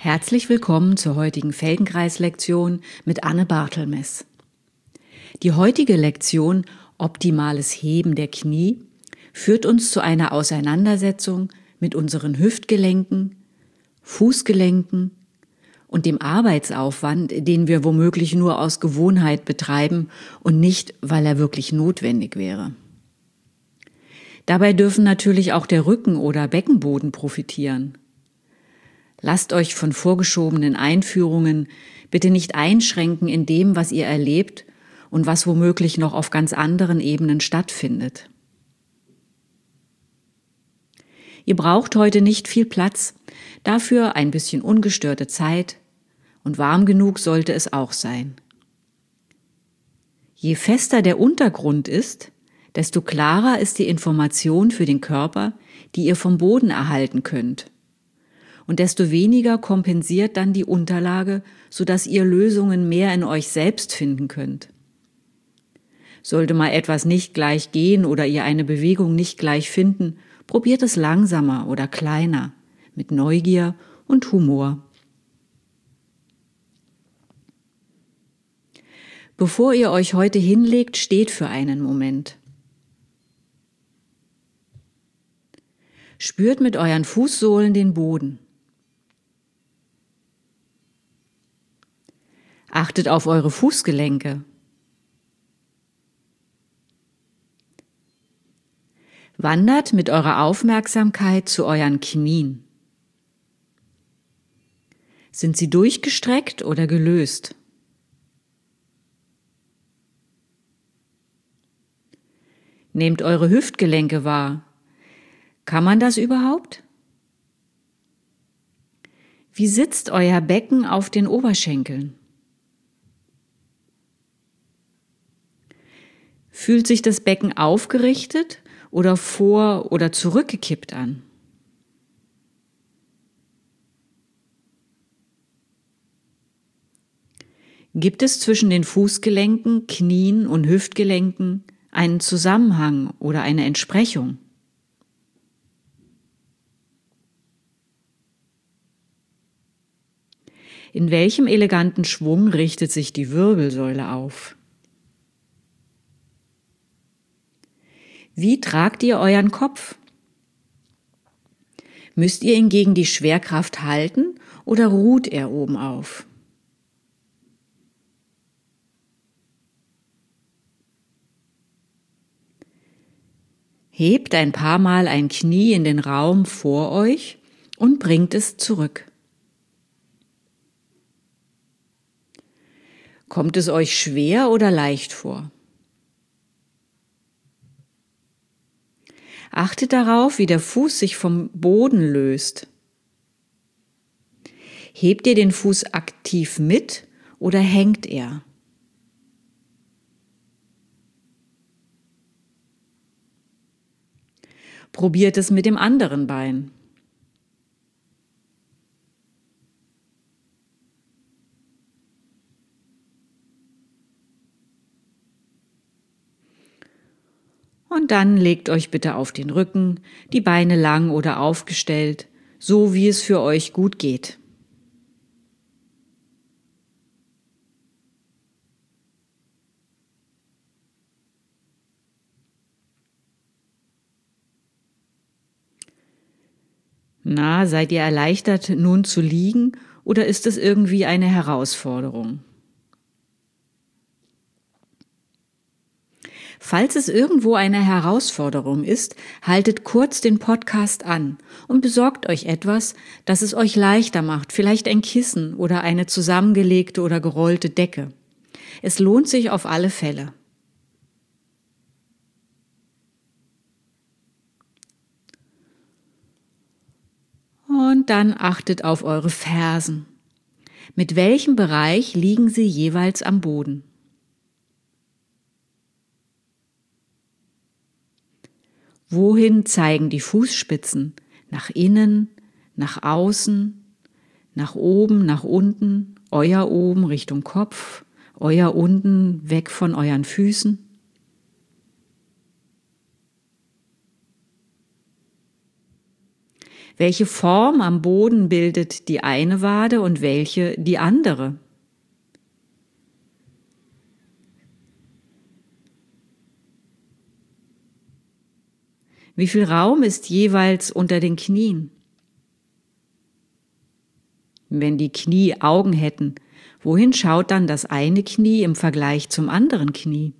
Herzlich willkommen zur heutigen Feldenkreis-Lektion mit Anne Bartelmess. Die heutige Lektion Optimales Heben der Knie führt uns zu einer Auseinandersetzung mit unseren Hüftgelenken, Fußgelenken und dem Arbeitsaufwand, den wir womöglich nur aus Gewohnheit betreiben und nicht, weil er wirklich notwendig wäre. Dabei dürfen natürlich auch der Rücken oder Beckenboden profitieren. Lasst euch von vorgeschobenen Einführungen bitte nicht einschränken in dem, was ihr erlebt und was womöglich noch auf ganz anderen Ebenen stattfindet. Ihr braucht heute nicht viel Platz, dafür ein bisschen ungestörte Zeit und warm genug sollte es auch sein. Je fester der Untergrund ist, desto klarer ist die Information für den Körper, die ihr vom Boden erhalten könnt. Und desto weniger kompensiert dann die Unterlage, sodass ihr Lösungen mehr in euch selbst finden könnt. Sollte mal etwas nicht gleich gehen oder ihr eine Bewegung nicht gleich finden, probiert es langsamer oder kleiner, mit Neugier und Humor. Bevor ihr euch heute hinlegt, steht für einen Moment. Spürt mit euren Fußsohlen den Boden. Achtet auf eure Fußgelenke. Wandert mit eurer Aufmerksamkeit zu euren Knien. Sind sie durchgestreckt oder gelöst? Nehmt eure Hüftgelenke wahr. Kann man das überhaupt? Wie sitzt euer Becken auf den Oberschenkeln? Fühlt sich das Becken aufgerichtet oder vor- oder zurückgekippt an? Gibt es zwischen den Fußgelenken, Knien und Hüftgelenken einen Zusammenhang oder eine Entsprechung? In welchem eleganten Schwung richtet sich die Wirbelsäule auf? Wie tragt ihr euren Kopf? Müsst ihr ihn gegen die Schwerkraft halten oder ruht er oben auf? Hebt ein paar Mal ein Knie in den Raum vor euch und bringt es zurück. Kommt es euch schwer oder leicht vor? Achtet darauf, wie der Fuß sich vom Boden löst. Hebt ihr den Fuß aktiv mit oder hängt er? Probiert es mit dem anderen Bein. Und dann legt euch bitte auf den Rücken, die Beine lang oder aufgestellt, so wie es für euch gut geht. Na, seid ihr erleichtert, nun zu liegen, oder ist es irgendwie eine Herausforderung? Falls es irgendwo eine Herausforderung ist, haltet kurz den Podcast an und besorgt euch etwas, das es euch leichter macht, vielleicht ein Kissen oder eine zusammengelegte oder gerollte Decke. Es lohnt sich auf alle Fälle. Und dann achtet auf eure Fersen. Mit welchem Bereich liegen sie jeweils am Boden? Wohin zeigen die Fußspitzen? Nach innen, nach außen, nach oben, nach unten, euer oben Richtung Kopf, euer unten weg von euren Füßen? Welche Form am Boden bildet die eine Wade und welche die andere? Wie viel Raum ist jeweils unter den Knien? Wenn die Knie Augen hätten, wohin schaut dann das eine Knie im Vergleich zum anderen Knie?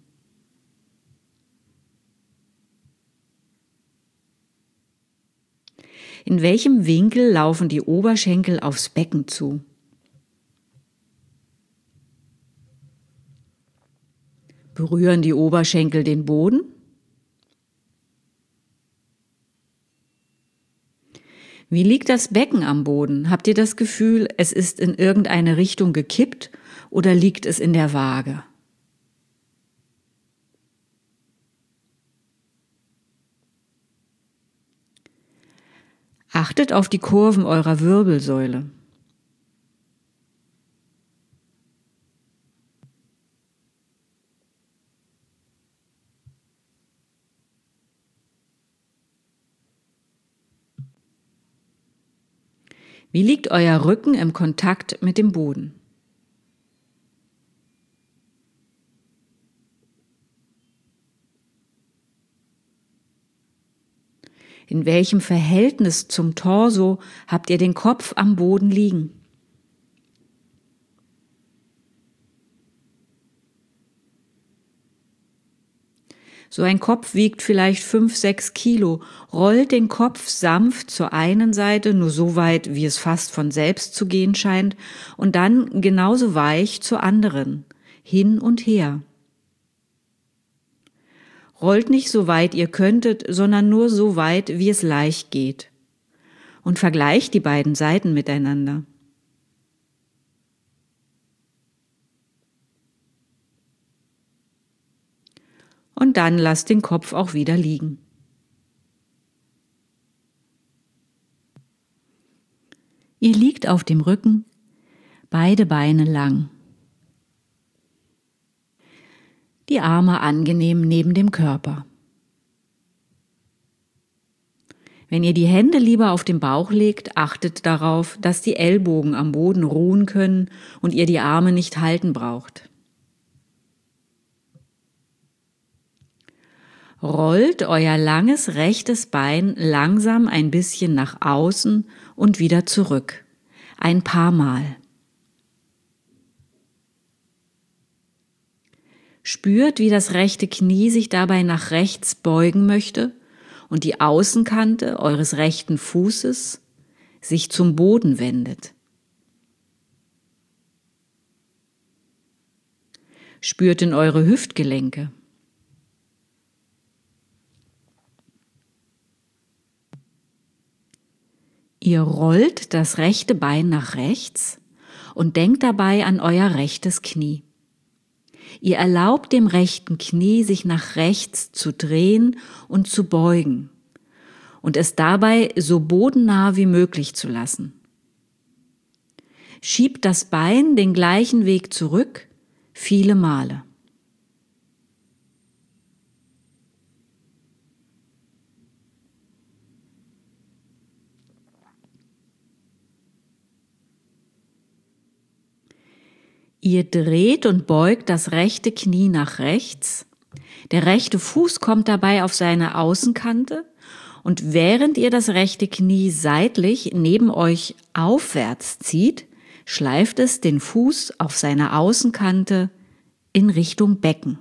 In welchem Winkel laufen die Oberschenkel aufs Becken zu? Berühren die Oberschenkel den Boden? Wie liegt das Becken am Boden? Habt ihr das Gefühl, es ist in irgendeine Richtung gekippt oder liegt es in der Waage? Achtet auf die Kurven eurer Wirbelsäule. Wie liegt euer Rücken im Kontakt mit dem Boden? In welchem Verhältnis zum Torso habt ihr den Kopf am Boden liegen? So ein Kopf wiegt vielleicht 5-6 Kilo. Rollt den Kopf sanft zur einen Seite, nur so weit, wie es fast von selbst zu gehen scheint, und dann genauso weich zur anderen, hin und her. Rollt nicht so weit ihr könntet, sondern nur so weit, wie es leicht geht. Und vergleicht die beiden Seiten miteinander. Und dann lasst den Kopf auch wieder liegen. Ihr liegt auf dem Rücken, beide Beine lang. Die Arme angenehm neben dem Körper. Wenn ihr die Hände lieber auf den Bauch legt, achtet darauf, dass die Ellbogen am Boden ruhen können und ihr die Arme nicht halten braucht. Rollt euer langes rechtes Bein langsam ein bisschen nach außen und wieder zurück. Ein paar Mal. Spürt, wie das rechte Knie sich dabei nach rechts beugen möchte und die Außenkante eures rechten Fußes sich zum Boden wendet. Spürt in eure Hüftgelenke. Ihr rollt das rechte Bein nach rechts und denkt dabei an euer rechtes Knie. Ihr erlaubt dem rechten Knie, sich nach rechts zu drehen und zu beugen und es dabei so bodennah wie möglich zu lassen. Schiebt das Bein den gleichen Weg zurück, viele Male. Ihr dreht und beugt das rechte Knie nach rechts. Der rechte Fuß kommt dabei auf seine Außenkante und während ihr das rechte Knie seitlich neben euch aufwärts zieht, schleift es den Fuß auf seine Außenkante in Richtung Becken.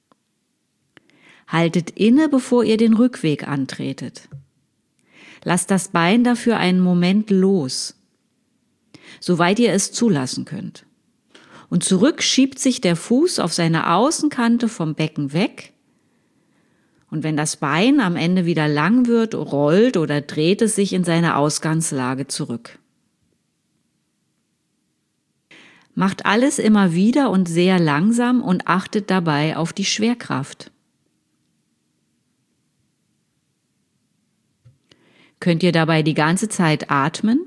Haltet inne, bevor ihr den Rückweg antretet. Lasst das Bein dafür einen Moment los, soweit ihr es zulassen könnt. Und zurück schiebt sich der Fuß auf seine Außenkante vom Becken weg. Und wenn das Bein am Ende wieder lang wird, rollt oder dreht es sich in seine Ausgangslage zurück. Macht alles immer wieder und sehr langsam und achtet dabei auf die Schwerkraft. Könnt ihr dabei die ganze Zeit atmen?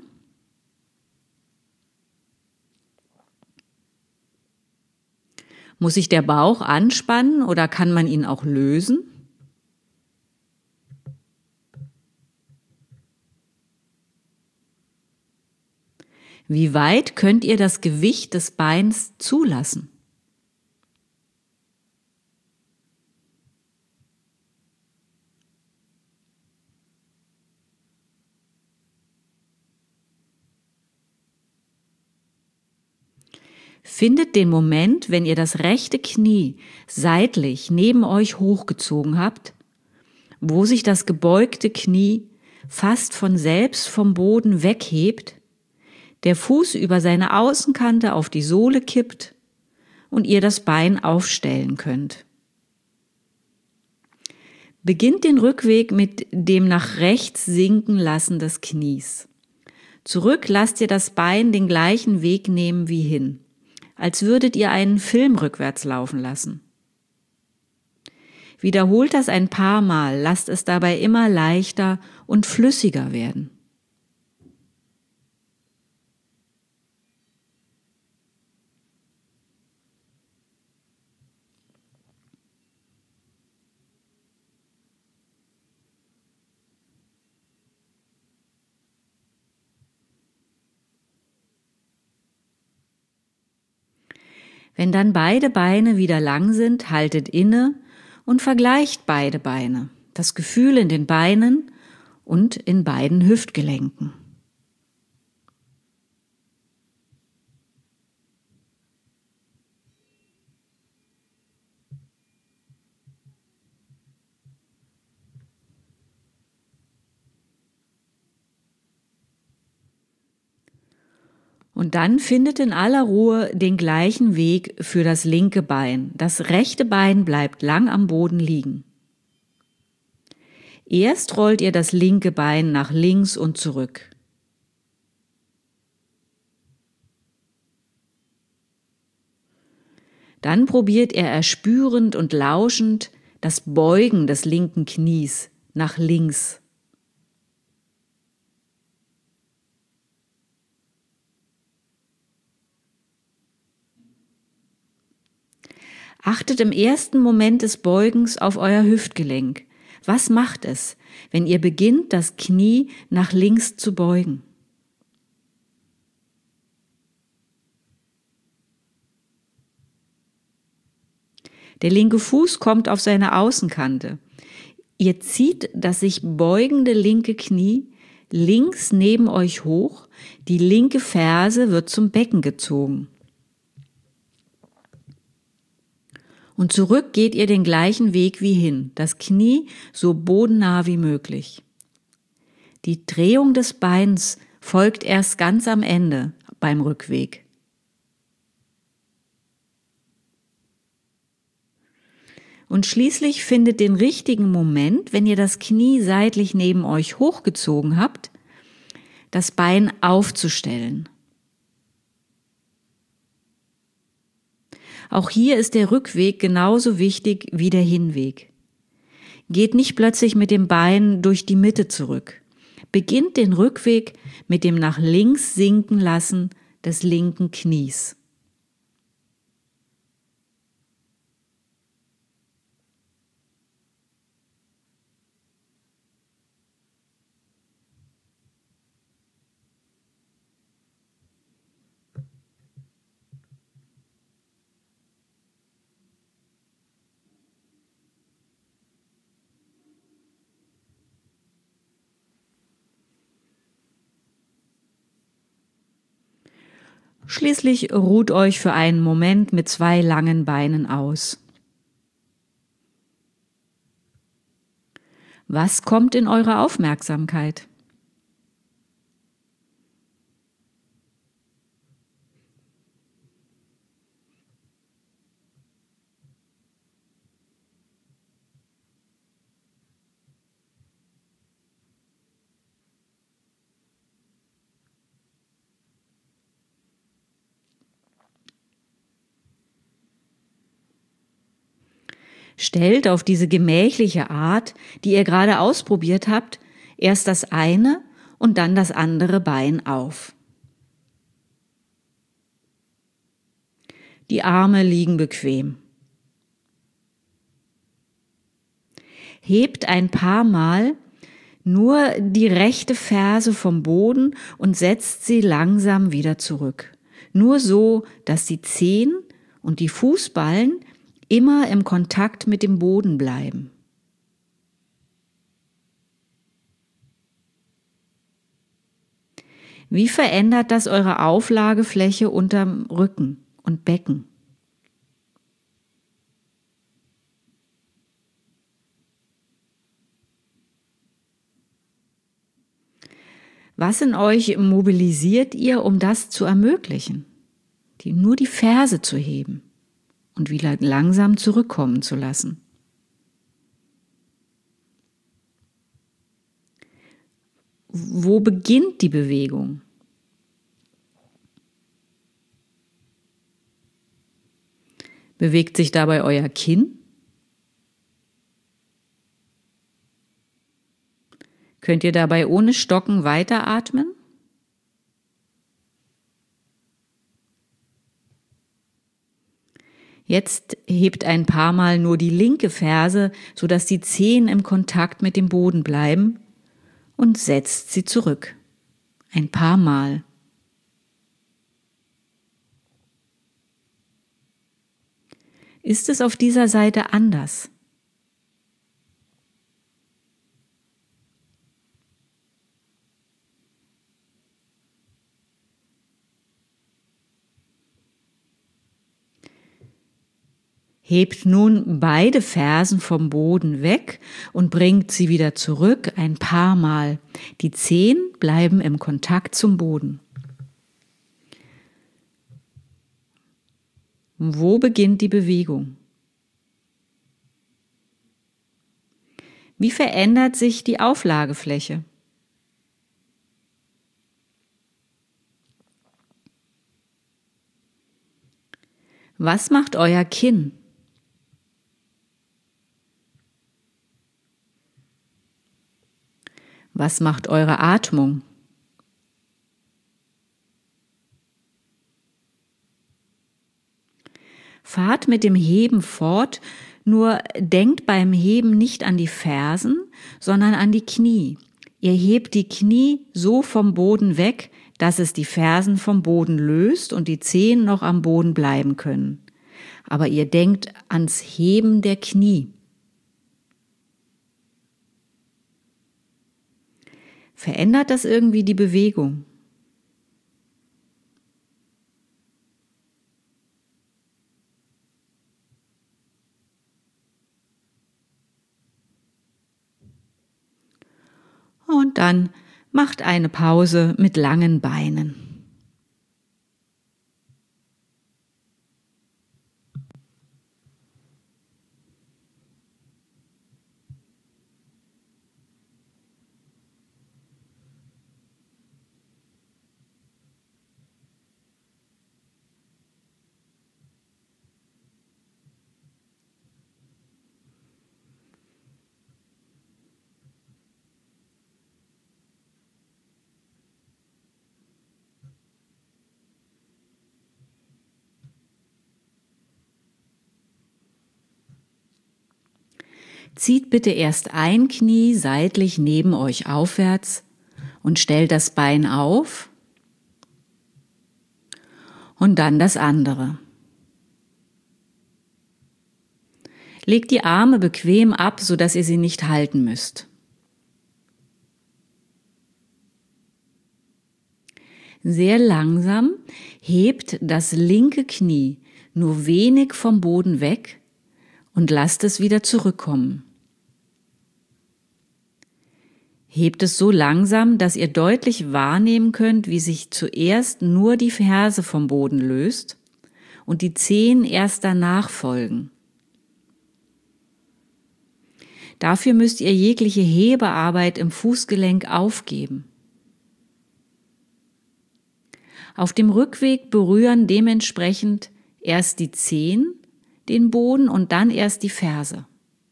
Muss sich der Bauch anspannen oder kann man ihn auch lösen? Wie weit könnt ihr das Gewicht des Beins zulassen? Findet den Moment, wenn ihr das rechte Knie seitlich neben euch hochgezogen habt, wo sich das gebeugte Knie fast von selbst vom Boden weghebt, der Fuß über seine Außenkante auf die Sohle kippt und ihr das Bein aufstellen könnt. Beginnt den Rückweg mit dem nach rechts sinken lassen des Knies. Zurück lasst ihr das Bein den gleichen Weg nehmen wie hin, als würdet ihr einen Film rückwärts laufen lassen. Wiederholt das ein paar Mal, lasst es dabei immer leichter und flüssiger werden. Wenn dann beide Beine wieder lang sind, haltet inne und vergleicht beide Beine, das Gefühl in den Beinen und in beiden Hüftgelenken. Und dann findet in aller Ruhe den gleichen Weg für das linke Bein. Das rechte Bein bleibt lang am Boden liegen. Erst rollt ihr das linke Bein nach links und zurück. Dann probiert ihr erspürend und lauschend das Beugen des linken Knies nach links. Achtet im ersten Moment des Beugens auf euer Hüftgelenk. Was macht es, wenn ihr beginnt, das Knie nach links zu beugen? Der linke Fuß kommt auf seine Außenkante. Ihr zieht das sich beugende linke Knie links neben euch hoch, die linke Ferse wird zum Becken gezogen. Und zurück geht ihr den gleichen Weg wie hin, das Knie so bodennah wie möglich. Die Drehung des Beins folgt erst ganz am Ende beim Rückweg. Und schließlich findet den richtigen Moment, wenn ihr das Knie seitlich neben euch hochgezogen habt, das Bein aufzustellen. Auch hier ist der Rückweg genauso wichtig wie der Hinweg. Geht nicht plötzlich mit dem Bein durch die Mitte zurück. Beginnt den Rückweg mit dem nach links sinken lassen des linken Knies. Schließlich ruht euch für einen Moment mit 2 langen Beinen aus. Was kommt in eure Aufmerksamkeit? Stellt auf diese gemächliche Art, die ihr gerade ausprobiert habt, erst das eine und dann das andere Bein auf. Die Arme liegen bequem. Hebt ein paar Mal Nur die rechte Ferse vom Boden und setzt sie langsam wieder zurück. Nur so, dass die Zehen und die Fußballen immer im Kontakt mit dem Boden bleiben. Wie verändert das eure Auflagefläche unterm Rücken und Becken? Was in euch mobilisiert ihr, um das zu ermöglichen? Nur die Ferse zu heben und wieder langsam zurückkommen zu lassen. Wo beginnt die Bewegung? Bewegt sich dabei euer Kinn? Könnt ihr dabei ohne Stocken weiteratmen? Jetzt hebt ein paar Mal nur die linke Ferse, sodass die Zehen im Kontakt mit dem Boden bleiben, und setzt sie zurück. Ein paar Mal. Ist es auf dieser Seite anders? Hebt nun beide Fersen vom Boden weg und bringt sie wieder zurück ein paar Mal. Die Zehen bleiben im Kontakt zum Boden. Wo beginnt die Bewegung? Wie verändert sich die Auflagefläche? Was macht euer Kinn? Was macht eure Atmung? Fahrt mit dem Heben fort, nur denkt beim Heben nicht an die Fersen, sondern an die Knie. Ihr hebt die Knie so vom Boden weg, dass es die Fersen vom Boden löst und die Zehen noch am Boden bleiben können. Aber ihr denkt ans Heben der Knie. Verändert das irgendwie die Bewegung? Und dann macht eine Pause mit langen Beinen. Zieht bitte erst ein Knie seitlich neben euch aufwärts und stellt das Bein auf und dann das andere. Legt die Arme bequem ab, sodass ihr sie nicht halten müsst. Sehr langsam hebt das linke Knie nur wenig vom Boden weg und lasst es wieder zurückkommen. Hebt es so langsam, dass ihr deutlich wahrnehmen könnt, wie sich zuerst nur die Ferse vom Boden löst und die Zehen erst danach folgen. Dafür müsst ihr jegliche Hebearbeit im Fußgelenk aufgeben. Auf dem Rückweg berühren dementsprechend erst die Zehen den Boden und dann erst die Ferse.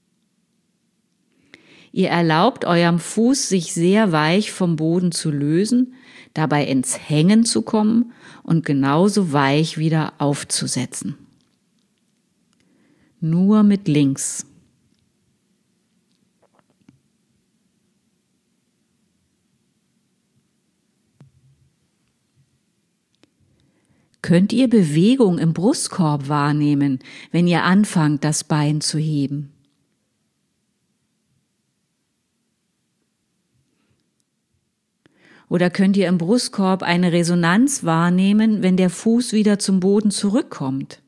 Ihr erlaubt eurem Fuß, sich sehr weich vom Boden zu lösen, dabei ins Hängen zu kommen und genauso weich wieder aufzusetzen. Nur mit links. Könnt ihr Bewegung im Brustkorb wahrnehmen, wenn ihr anfangt, das Bein zu heben? Oder könnt ihr im Brustkorb eine Resonanz wahrnehmen, wenn der Fuß wieder zum Boden zurückkommt?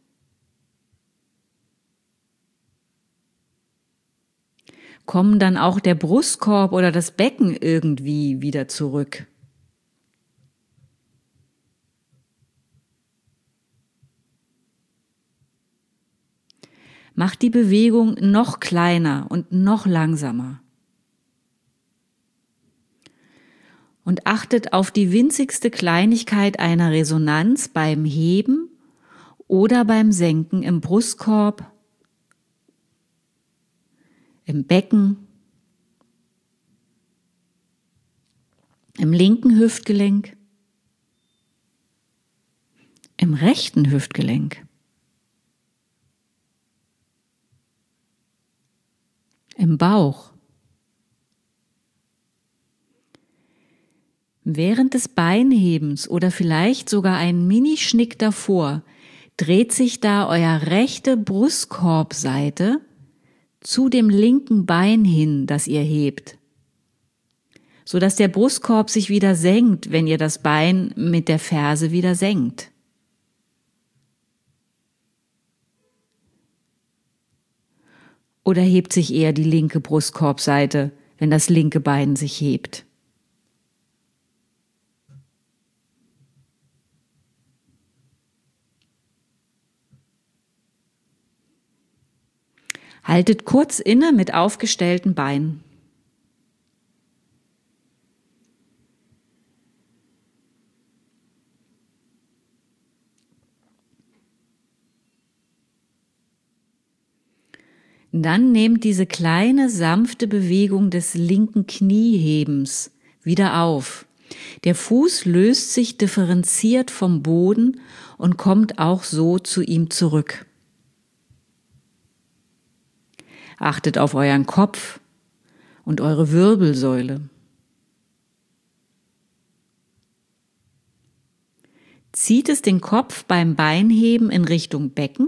Kommen dann auch der Brustkorb oder das Becken irgendwie wieder zurück? Macht die Bewegung noch kleiner und noch langsamer. Und achtet auf die winzigste Kleinigkeit einer Resonanz beim Heben oder beim Senken im Brustkorb, im Becken, im linken Hüftgelenk, im rechten Hüftgelenk, im Bauch. Während des Beinhebens oder vielleicht sogar einen Minischnick davor dreht sich da euer rechte Brustkorbseite zu dem linken Bein hin, das ihr hebt, sodass der Brustkorb sich wieder senkt, wenn ihr das Bein mit der Ferse wieder senkt. Oder hebt sich eher die linke Brustkorbseite, wenn das linke Bein sich hebt? Haltet kurz inne mit aufgestellten Beinen. Dann nehmt diese kleine, sanfte Bewegung des linken Kniehebens wieder auf. Der Fuß löst sich differenziert vom Boden und kommt auch so zu ihm zurück. Achtet auf euren Kopf und eure Wirbelsäule. Zieht es den Kopf beim Beinheben in Richtung Becken?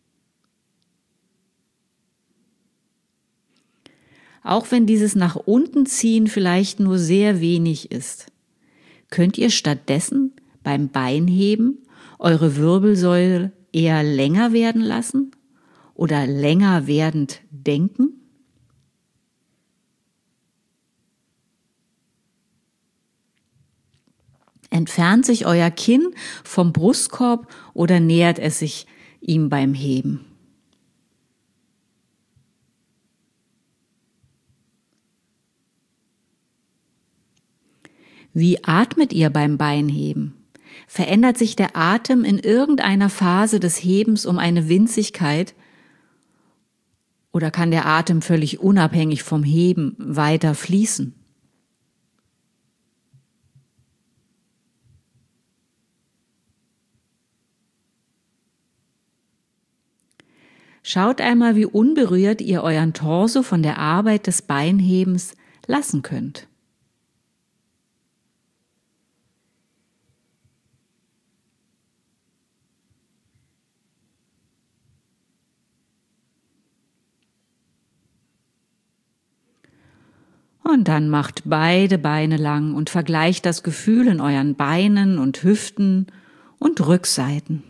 Auch wenn dieses nach unten ziehen vielleicht nur sehr wenig ist, könnt ihr stattdessen beim Beinheben eure Wirbelsäule eher länger werden lassen oder länger werdend denken? Entfernt sich euer Kinn vom Brustkorb oder nähert es sich ihm beim Heben? Wie atmet ihr beim Beinheben? Verändert sich der Atem in irgendeiner Phase des Hebens um eine Winzigkeit? Oder kann der Atem völlig unabhängig vom Heben weiter fließen? Schaut einmal, wie unberührt ihr euren Torso von der Arbeit des Beinhebens lassen könnt. Und dann macht beide Beine lang und vergleicht das Gefühl in euren Beinen und Hüften und Rückseiten.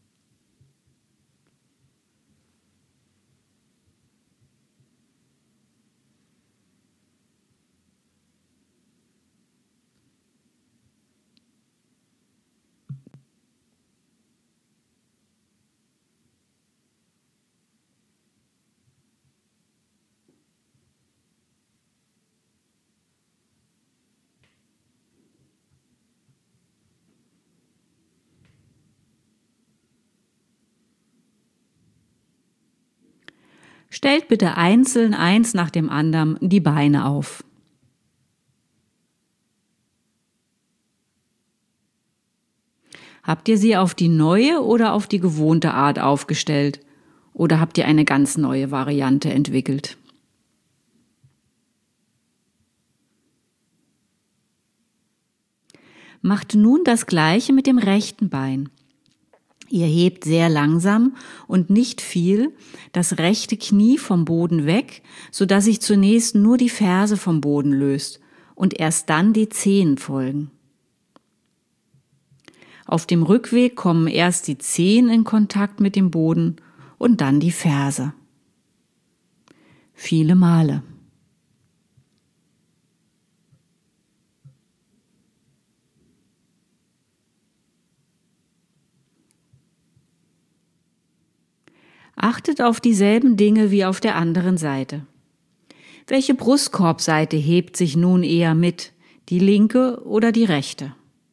Stellt bitte einzeln eins nach dem anderen die Beine auf. Habt ihr sie auf die neue oder auf die gewohnte Art aufgestellt? Oder habt ihr eine ganz neue Variante entwickelt? Macht nun das Gleiche mit dem rechten Bein. Ihr hebt sehr langsam und nicht viel das rechte Knie vom Boden weg, sodass sich zunächst nur die Ferse vom Boden löst und erst dann die Zehen folgen. Auf dem Rückweg kommen erst die Zehen in Kontakt mit dem Boden und dann die Ferse. Viele Male. Achtet auf dieselben Dinge wie auf der anderen Seite. Welche Brustkorbseite hebt sich nun eher mit, die linke oder die rechte?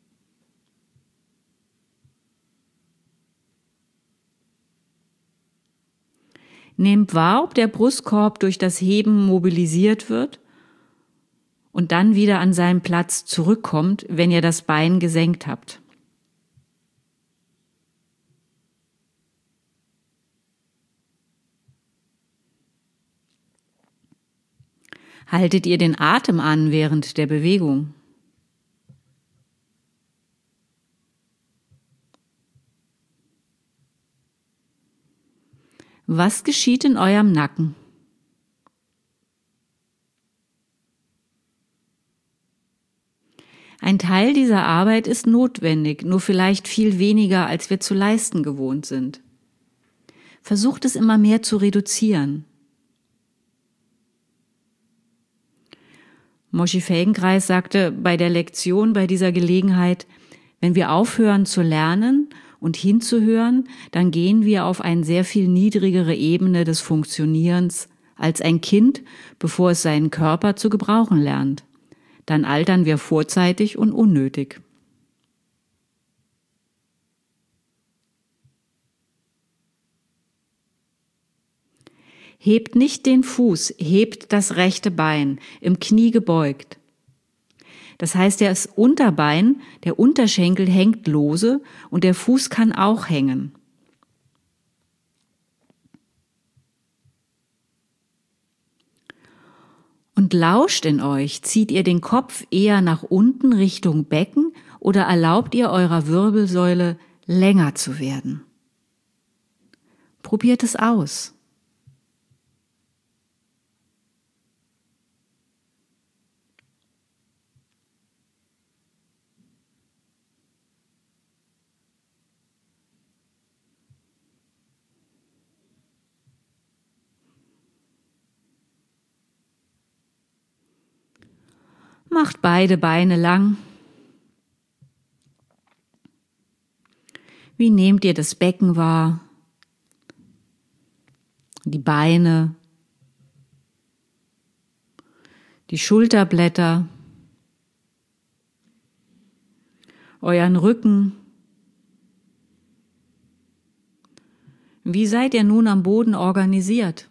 Nehmt wahr, ob der Brustkorb durch das Heben mobilisiert wird und dann wieder an seinen Platz zurückkommt, wenn ihr das Bein gesenkt habt. Haltet ihr den Atem an während der Bewegung? Was geschieht in eurem Nacken? Ein Teil dieser Arbeit ist notwendig, nur vielleicht viel weniger, als wir zu leisten gewohnt sind. Versucht es immer mehr zu reduzieren. Moshe Feldenkrais sagte bei der Lektion bei dieser Gelegenheit, wenn wir aufhören zu lernen und hinzuhören, dann gehen wir auf eine sehr viel niedrigere Ebene des Funktionierens als ein Kind, bevor es seinen Körper zu gebrauchen lernt. Dann altern wir vorzeitig und unnötig. Hebt nicht den Fuß, hebt das rechte Bein, im Knie gebeugt. Das heißt, das Unterbein, der Unterschenkel hängt lose und der Fuß kann auch hängen. Und lauscht in euch, zieht ihr den Kopf eher nach unten Richtung Becken oder erlaubt ihr eurer Wirbelsäule länger zu werden? Probiert es aus. Macht beide Beine lang. Wie nehmt ihr das Becken wahr? Die Beine, die Schulterblätter, euren Rücken. Wie seid ihr nun am Boden organisiert?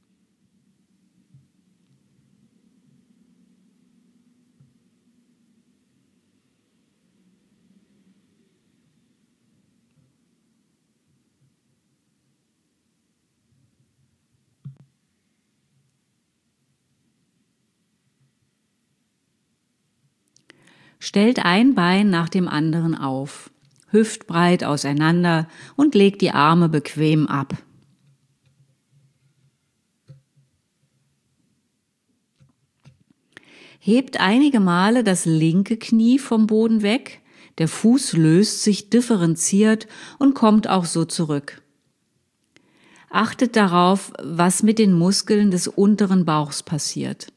Stellt ein Bein nach dem anderen auf, hüftbreit auseinander und legt die Arme bequem ab. Hebt einige Male das linke Knie vom Boden weg, der Fuß löst sich differenziert und kommt auch so zurück. Achtet darauf, was mit den Muskeln des unteren Bauchs passiert.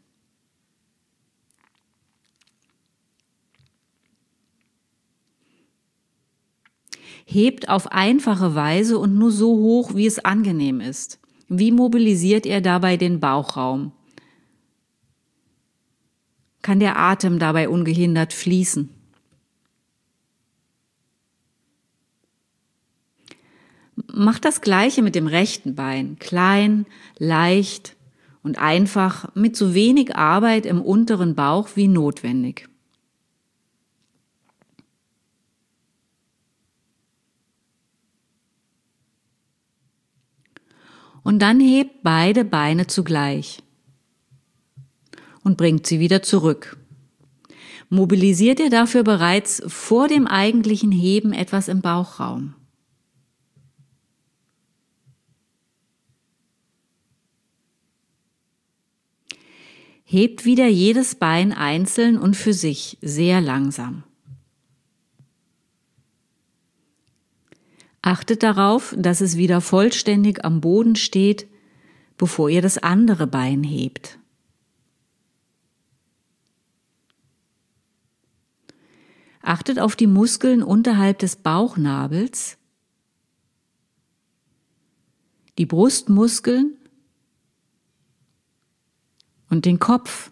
Hebt auf einfache Weise und nur so hoch, wie es angenehm ist. Wie mobilisiert ihr dabei den Bauchraum? Kann der Atem dabei ungehindert fließen? Macht das Gleiche mit dem rechten Bein. Klein, leicht und einfach, mit so wenig Arbeit im unteren Bauch wie notwendig. Und dann hebt beide Beine zugleich und bringt sie wieder zurück. Mobilisiert ihr dafür bereits vor dem eigentlichen Heben etwas im Bauchraum? Hebt wieder jedes Bein einzeln und für sich, sehr langsam. Achtet darauf, dass es wieder vollständig am Boden steht, bevor ihr das andere Bein hebt. Achtet auf die Muskeln unterhalb des Bauchnabels, die Brustmuskeln und den Kopf.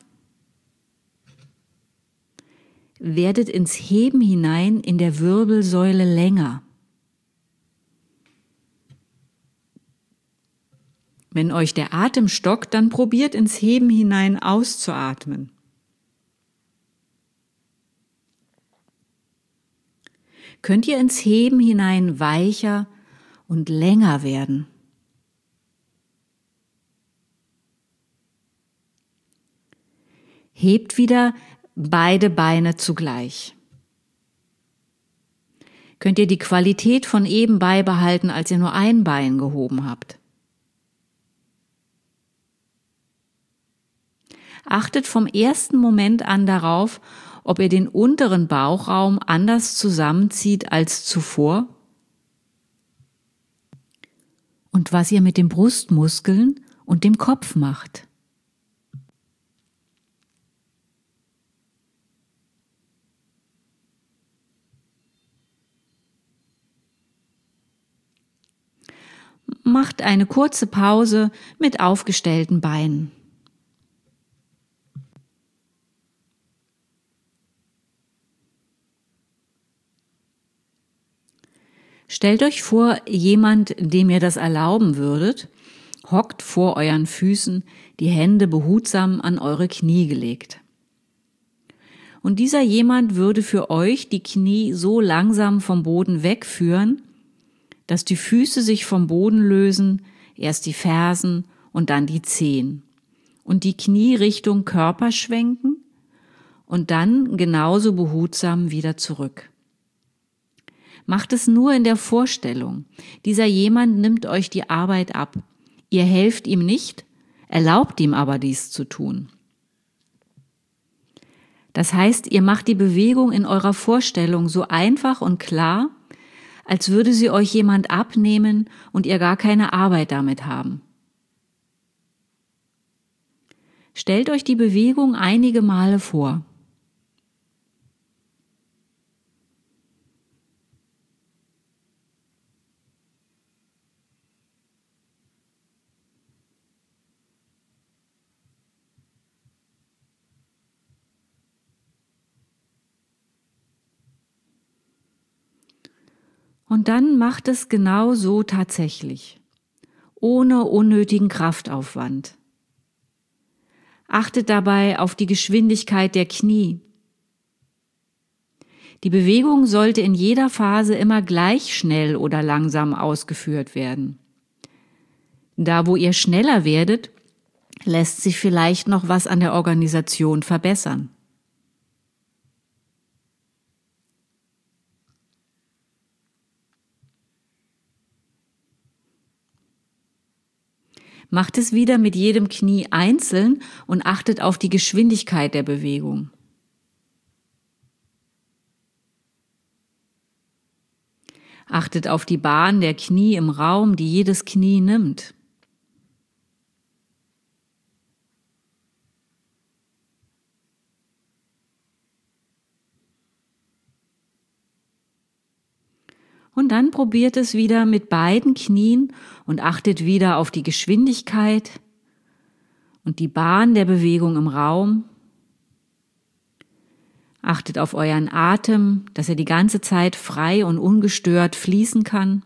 Werdet ins Heben hinein in der Wirbelsäule länger. Wenn euch der Atem stockt, dann probiert ins Heben hinein auszuatmen. Könnt ihr ins Heben hinein weicher und länger werden. Hebt wieder beide Beine zugleich. Könnt ihr die Qualität von eben beibehalten, als ihr nur ein Bein gehoben habt. Achtet vom ersten Moment an darauf, ob ihr den unteren Bauchraum anders zusammenzieht als zuvor und was ihr mit den Brustmuskeln und dem Kopf macht. Macht eine kurze Pause mit aufgestellten Beinen. Stellt euch vor, jemand, dem ihr das erlauben würdet, hockt vor euren Füßen, die Hände behutsam an eure Knie gelegt. Und dieser jemand würde für euch die Knie so langsam vom Boden wegführen, dass die Füße sich vom Boden lösen, erst die Fersen und dann die Zehen. Und die Knie Richtung Körper schwenken und dann genauso behutsam wieder zurück. Macht es nur in der Vorstellung. Dieser jemand nimmt euch die Arbeit ab. Ihr helft ihm nicht, erlaubt ihm aber dies zu tun. Das heißt, ihr macht die Bewegung in eurer Vorstellung so einfach und klar, als würde sie euch jemand abnehmen und ihr gar keine Arbeit damit haben. Stellt euch die Bewegung einige Male vor. Und dann macht es genau so tatsächlich, ohne unnötigen Kraftaufwand. Achtet dabei auf die Geschwindigkeit der Knie. Die Bewegung sollte in jeder Phase immer gleich schnell oder langsam ausgeführt werden. Da, wo ihr schneller werdet, lässt sich vielleicht noch was an der Organisation verbessern. Macht es wieder mit jedem Knie einzeln und achtet auf die Geschwindigkeit der Bewegung. Achtet auf die Bahn der Knie im Raum, die jedes Knie nimmt. Und dann probiert es wieder mit beiden Knien und achtet wieder auf die Geschwindigkeit und die Bahn der Bewegung im Raum. Achtet auf euren Atem, dass er die ganze Zeit frei und ungestört fließen kann.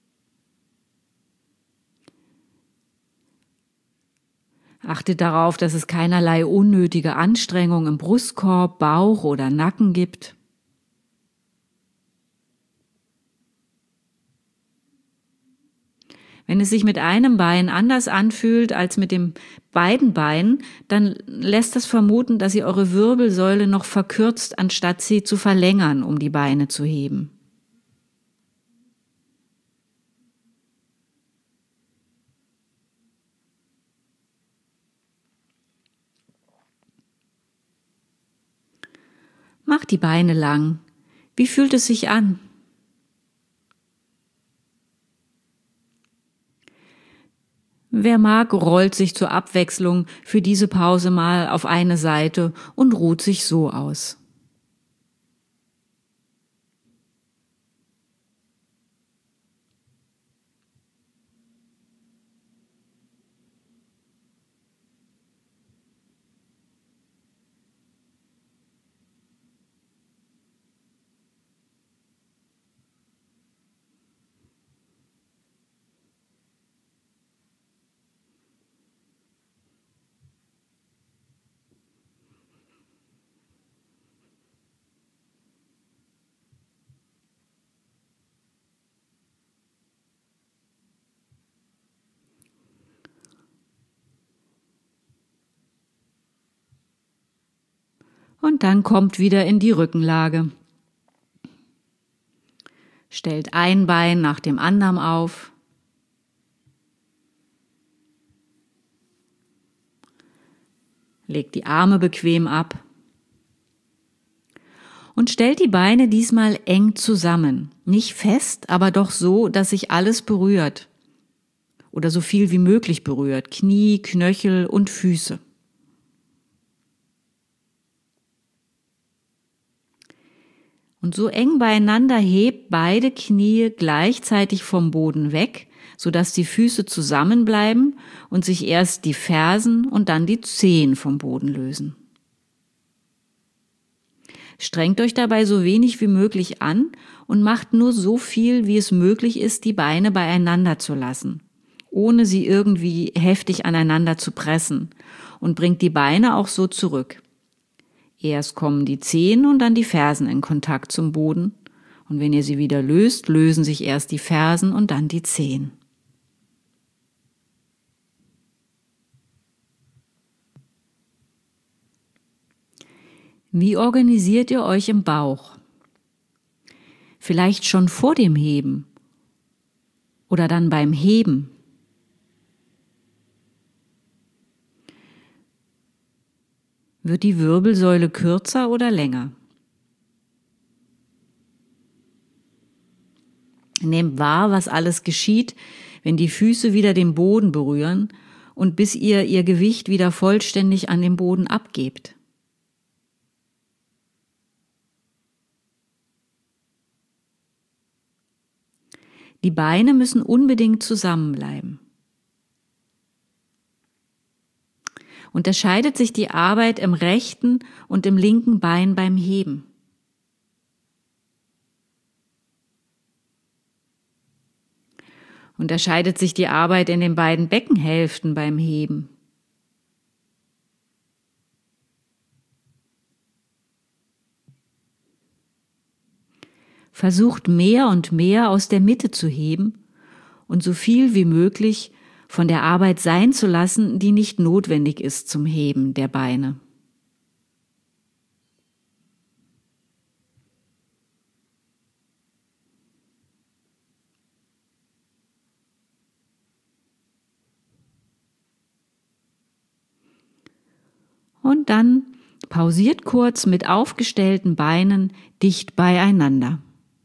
Achtet darauf, dass es keinerlei unnötige Anstrengung im Brustkorb, Bauch oder Nacken gibt. Wenn es sich mit einem Bein anders anfühlt als mit den beiden Beinen, dann lässt das vermuten, dass ihr eure Wirbelsäule noch verkürzt, anstatt sie zu verlängern, um die Beine zu heben. Macht die Beine lang. Wie fühlt es sich an? Wer mag, rollt sich zur Abwechslung für diese Pause mal auf eine Seite und ruht sich so aus. Und dann kommt wieder in die Rückenlage. Stellt ein Bein nach dem anderen auf. Legt die Arme bequem ab. Und stellt die Beine diesmal eng zusammen. Nicht fest, aber doch so, dass sich alles berührt. Oder so viel wie möglich berührt. Knie, Knöchel und Füße. Und so eng beieinander hebt beide Knie gleichzeitig vom Boden weg, sodass die Füße zusammenbleiben und sich erst die Fersen und dann die Zehen vom Boden lösen. Strengt euch dabei so wenig wie möglich an und macht nur so viel, wie es möglich ist, die Beine beieinander zu lassen, ohne sie irgendwie heftig aneinander zu pressen, und bringt die Beine auch so zurück. Erst kommen die Zehen und dann die Fersen in Kontakt zum Boden. Und wenn ihr sie wieder löst, lösen sich erst die Fersen und dann die Zehen. Wie organisiert ihr euch im Bauch? Vielleicht schon vor dem Heben oder dann beim Heben. Wird die Wirbelsäule kürzer oder länger? Nehmt wahr, was alles geschieht, wenn die Füße wieder den Boden berühren und bis ihr Gewicht wieder vollständig an den Boden abgebt. Die Beine müssen unbedingt zusammenbleiben. Unterscheidet sich die Arbeit im rechten und im linken Bein beim Heben? Unterscheidet sich die Arbeit in den beiden Beckenhälften beim Heben? Versucht mehr und mehr aus der Mitte zu heben und so viel wie möglich von der Arbeit sein zu lassen, die nicht notwendig ist zum Heben der Beine. Und dann pausiert kurz mit aufgestellten Beinen dicht beieinander.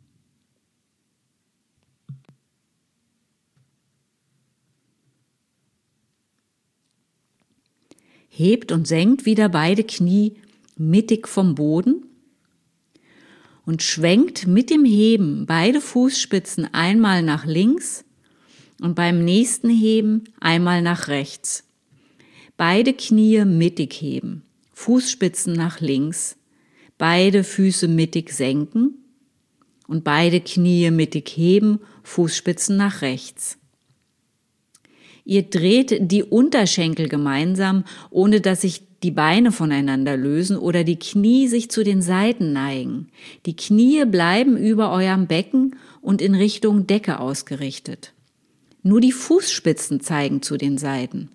Hebt und senkt wieder beide Knie mittig vom Boden und schwenkt mit dem Heben beide Fußspitzen einmal nach links und beim nächsten Heben einmal nach rechts. Beide Knie mittig heben, Fußspitzen nach links, beide Füße mittig senken und beide Knie mittig heben, Fußspitzen nach rechts. Ihr dreht die Unterschenkel gemeinsam, ohne dass sich die Beine voneinander lösen oder die Knie sich zu den Seiten neigen. Die Knie bleiben über eurem Becken und in Richtung Decke ausgerichtet. Nur die Fußspitzen zeigen zu den Seiten.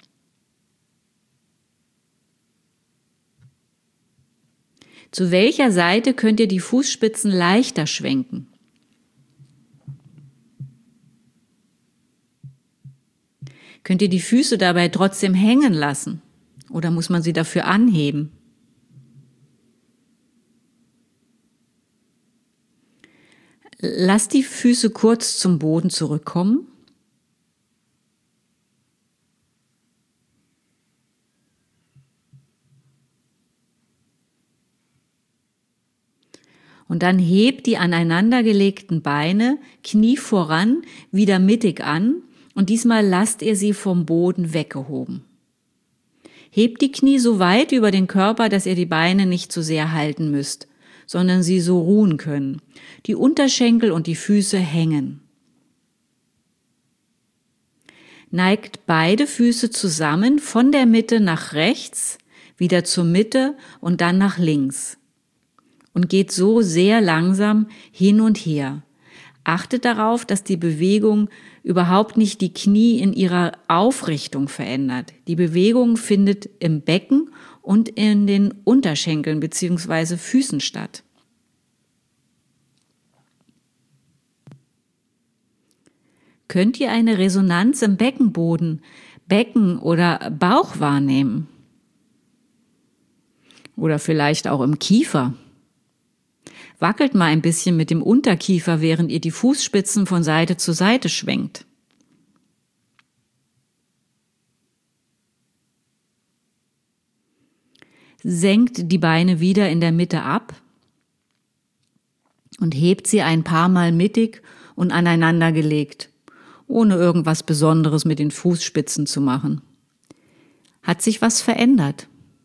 Zu welcher Seite könnt ihr die Fußspitzen leichter schwenken? Könnt ihr die Füße dabei trotzdem hängen lassen? Oder muss man sie dafür anheben? Lass die Füße kurz zum Boden zurückkommen. Und dann hebt die aneinandergelegten Beine, Knie voran, wieder mittig an und diesmal lasst ihr sie vom Boden weggehoben. Hebt die Knie so weit über den Körper, dass ihr die Beine nicht zu sehr halten müsst, sondern sie so ruhen können. Die Unterschenkel und die Füße hängen. Neigt beide Füße zusammen von der Mitte nach rechts, wieder zur Mitte und dann nach links. Und geht so sehr langsam hin und her. Achtet darauf, dass die Bewegung überhaupt nicht die Knie in ihrer Aufrichtung verändert. Die Bewegung findet im Becken und in den Unterschenkeln bzw. Füßen statt. Könnt ihr eine Resonanz im Beckenboden, Becken oder Bauch wahrnehmen? Oder vielleicht auch im Kiefer? Wackelt mal ein bisschen mit dem Unterkiefer, während ihr die Fußspitzen von Seite zu Seite schwenkt. Senkt die Beine wieder in der Mitte ab und hebt sie ein paar Mal mittig und aneinander gelegt, ohne irgendwas Besonderes mit den Fußspitzen zu machen. Hat sich was verändert?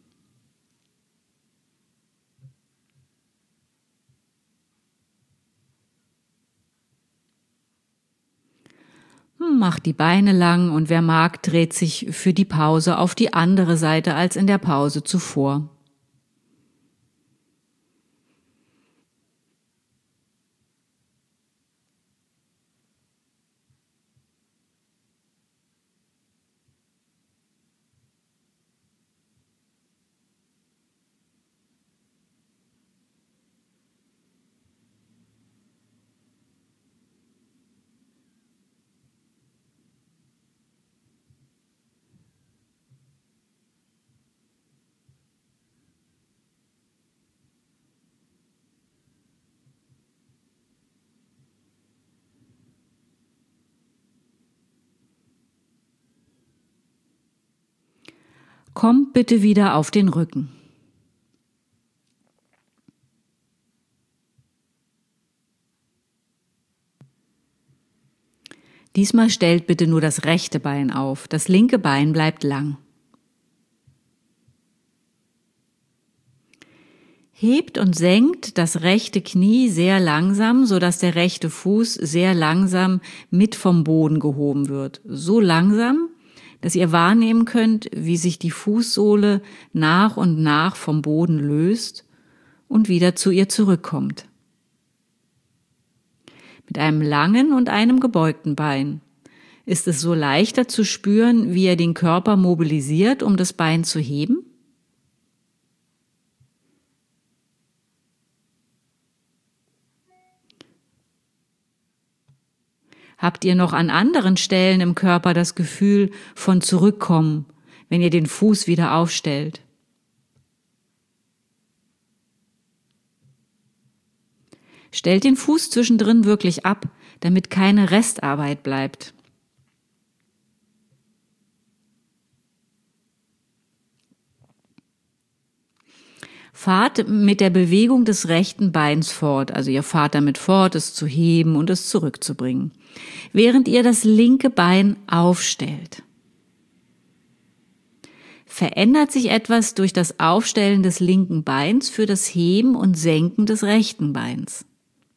Macht die Beine lang und wer mag, dreht sich für die Pause auf die andere Seite als in der Pause zuvor. Kommt bitte wieder auf den Rücken. Diesmal stellt bitte nur das rechte Bein auf, das linke Bein bleibt lang. Hebt und senkt das rechte Knie sehr langsam, sodass der rechte Fuß sehr langsam mit vom Boden gehoben wird. So langsam, dass ihr wahrnehmen könnt, wie sich die Fußsohle nach und nach vom Boden löst und wieder zu ihr zurückkommt. Mit einem langen und einem gebeugten Bein ist es so leichter zu spüren, wie ihr den Körper mobilisiert, um das Bein zu heben? Habt ihr noch an anderen Stellen im Körper das Gefühl von Zurückkommen, wenn ihr den Fuß wieder aufstellt? Stellt den Fuß zwischendrin wirklich ab, damit keine Restarbeit bleibt. Fahrt mit der Bewegung des rechten Beins fort, also ihr fahrt damit fort, es zu heben und es zurückzubringen, während ihr das linke Bein aufstellt. Verändert sich etwas durch das Aufstellen des linken Beins für das Heben und Senken des rechten Beins?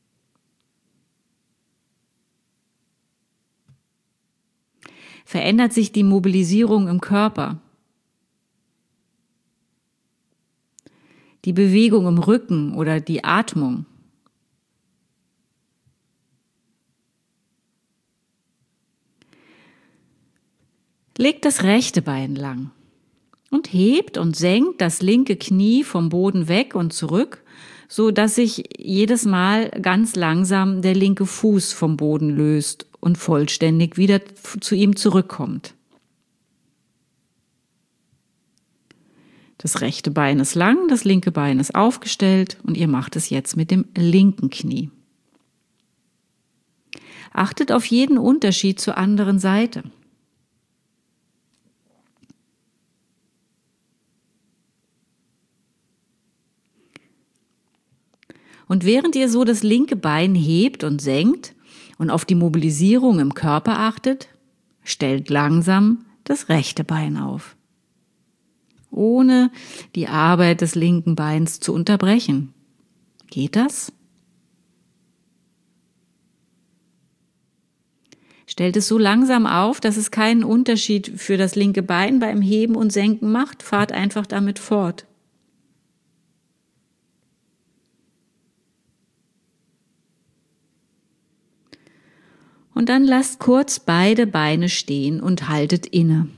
Verändert sich die Mobilisierung im Körper? Die Bewegung im Rücken oder die Atmung? Legt das rechte Bein lang und hebt und senkt das linke Knie vom Boden weg und zurück, so dass sich jedes Mal ganz langsam der linke Fuß vom Boden löst und vollständig wieder zu ihm zurückkommt. Das rechte Bein ist lang, das linke Bein ist aufgestellt und ihr macht es jetzt mit dem linken Knie. Achtet auf jeden Unterschied zur anderen Seite. Und während ihr so das linke Bein hebt und senkt und auf die Mobilisierung im Körper achtet, stellt langsam das rechte Bein auf, ohne die Arbeit des linken Beins zu unterbrechen. Geht das? Stellt es so langsam auf, dass es keinen Unterschied für das linke Bein beim Heben und Senken macht. Fahrt einfach damit fort. Und dann lasst kurz beide Beine stehen und haltet inne.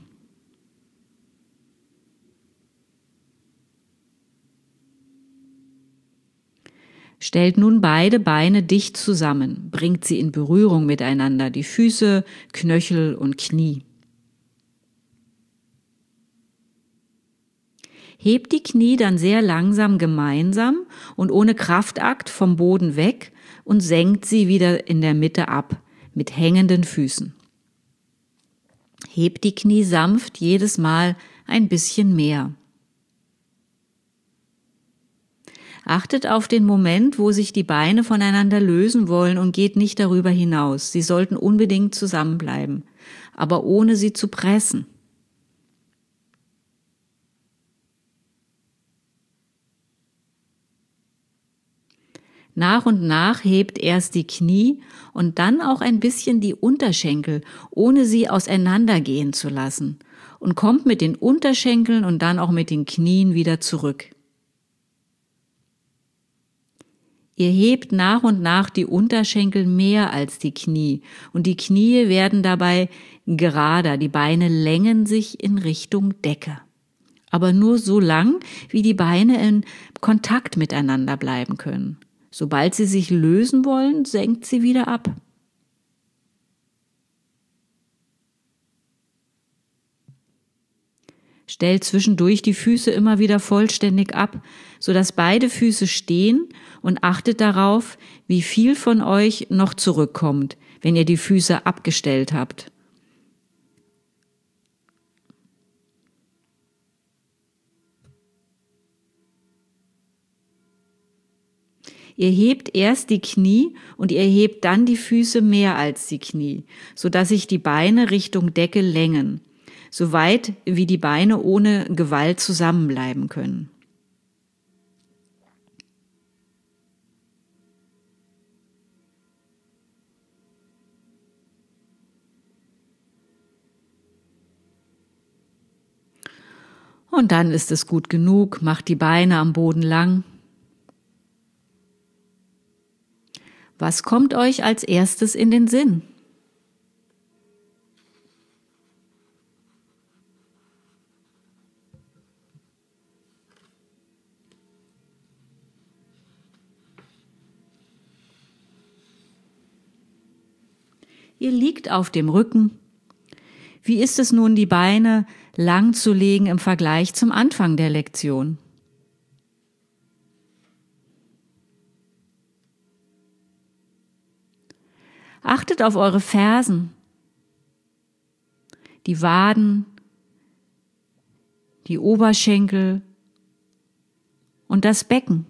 Stellt nun beide Beine dicht zusammen, bringt sie in Berührung miteinander, die Füße, Knöchel und Knie. Hebt die Knie dann sehr langsam gemeinsam und ohne Kraftakt vom Boden weg und senkt sie wieder in der Mitte ab, mit hängenden Füßen. Hebt die Knie sanft jedes Mal ein bisschen mehr. Achtet auf den Moment, wo sich die Beine voneinander lösen wollen und geht nicht darüber hinaus. Sie sollten unbedingt zusammenbleiben, aber ohne sie zu pressen. Nach und nach hebt erst die Knie und dann auch ein bisschen die Unterschenkel, ohne sie auseinandergehen zu lassen, und kommt mit den Unterschenkeln und dann auch mit den Knien wieder zurück. Ihr hebt nach und nach die Unterschenkel mehr als die Knie und die Knie werden dabei gerader, die Beine längen sich in Richtung Decke. Aber nur so lang, wie die Beine in Kontakt miteinander bleiben können. Sobald sie sich lösen wollen, senkt sie wieder ab. Stellt zwischendurch die Füße immer wieder vollständig ab, sodass beide Füße stehen und achtet darauf, wie viel von euch noch zurückkommt, wenn ihr die Füße abgestellt habt. Ihr hebt erst die Knie und ihr hebt dann die Füße mehr als die Knie, sodass sich die Beine Richtung Decke längen, so weit wie die Beine ohne Gewalt zusammenbleiben können. Und dann ist es gut genug, macht die Beine am Boden lang. Was kommt euch als erstes in den Sinn? Ihr liegt auf dem Rücken. Wie ist es nun, die Beine lang zu legen im Vergleich zum Anfang der Lektion? Achtet auf eure Fersen, die Waden, die Oberschenkel und das Becken.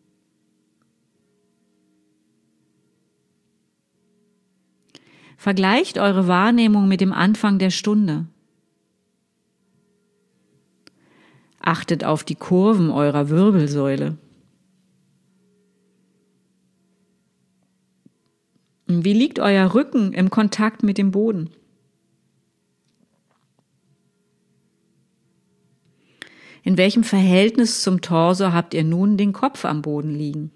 Vergleicht eure Wahrnehmung mit dem Anfang der Stunde. Achtet auf die Kurven eurer Wirbelsäule. Wie liegt euer Rücken im Kontakt mit dem Boden? In welchem Verhältnis zum Torso habt ihr nun den Kopf am Boden liegen?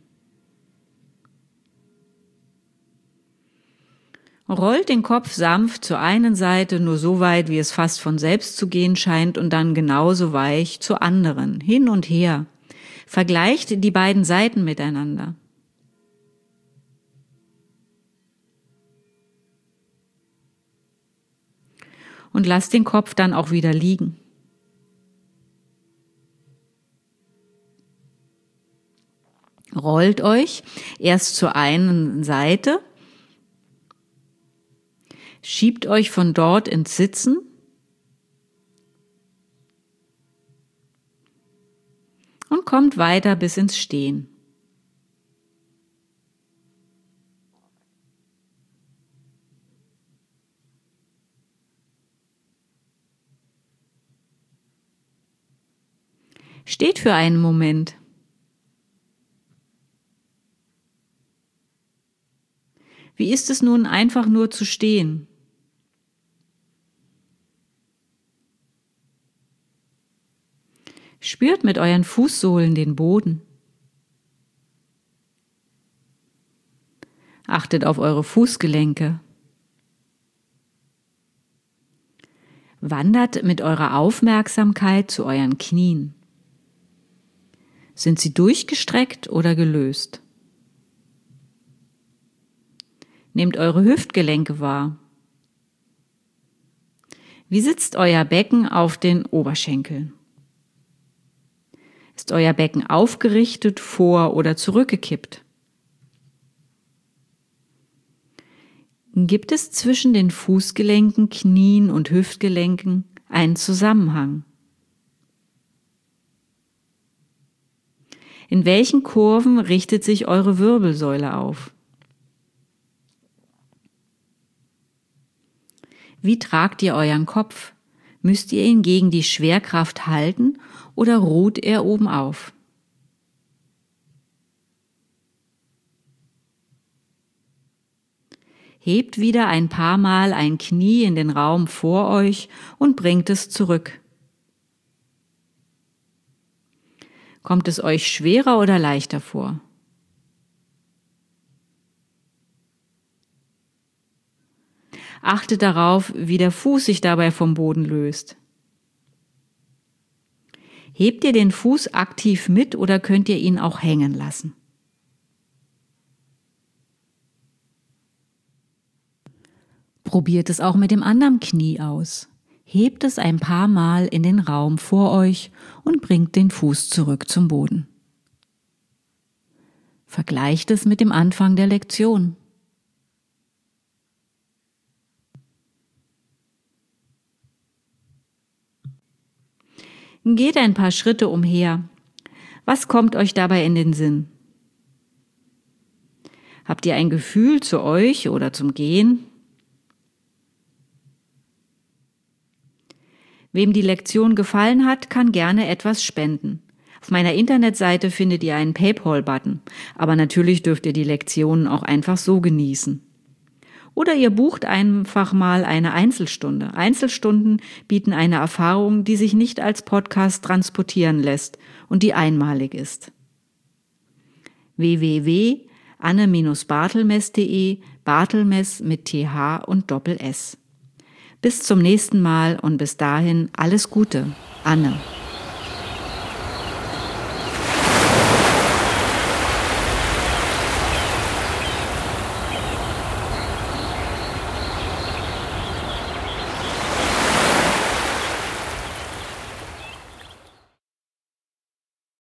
Rollt den Kopf sanft zur einen Seite, nur so weit, wie es fast von selbst zu gehen scheint, und dann genauso weich zur anderen, hin und her. Vergleicht die beiden Seiten miteinander. Und lasst den Kopf dann auch wieder liegen. Rollt euch erst zur einen Seite Schiebt euch von dort ins Sitzen und kommt weiter bis ins Stehen. Steht für einen Moment. Wie ist es nun, einfach nur zu stehen? Spürt mit euren Fußsohlen den Boden. Achtet auf eure Fußgelenke. Wandert mit eurer Aufmerksamkeit zu euren Knien. Sind sie durchgestreckt oder gelöst? Nehmt eure Hüftgelenke wahr. Wie sitzt euer Becken auf den Oberschenkeln? Ist euer Becken aufgerichtet, vor- oder zurückgekippt? Gibt es zwischen den Fußgelenken, Knien und Hüftgelenken einen Zusammenhang? In welchen Kurven richtet sich eure Wirbelsäule auf? Wie tragt ihr euren Kopf? Müsst ihr ihn gegen die Schwerkraft halten oder ruht er oben auf? Hebt wieder ein paar Mal ein Knie in den Raum vor euch und bringt es zurück. Kommt es euch schwerer oder leichter vor? Achtet darauf, wie der Fuß sich dabei vom Boden löst. Hebt ihr den Fuß aktiv mit oder könnt ihr ihn auch hängen lassen? Probiert es auch mit dem anderen Knie aus. Hebt es ein paar Mal in den Raum vor euch und bringt den Fuß zurück zum Boden. Vergleicht es mit dem Anfang der Lektion. Geht ein paar Schritte umher. Was kommt euch dabei in den Sinn? Habt ihr ein Gefühl zu euch oder zum Gehen? Wem die Lektion gefallen hat, kann gerne etwas spenden. Auf meiner Internetseite findet ihr einen PayPal-Button, aber natürlich dürft ihr die Lektionen auch einfach so genießen. Oder ihr bucht einfach mal eine Einzelstunde. Einzelstunden bieten eine Erfahrung, die sich nicht als Podcast transportieren lässt und die einmalig ist. www.anne-bartelmess.de, Bartelmess mit TH und Doppel-S. Bis zum nächsten Mal und bis dahin alles Gute, Anne.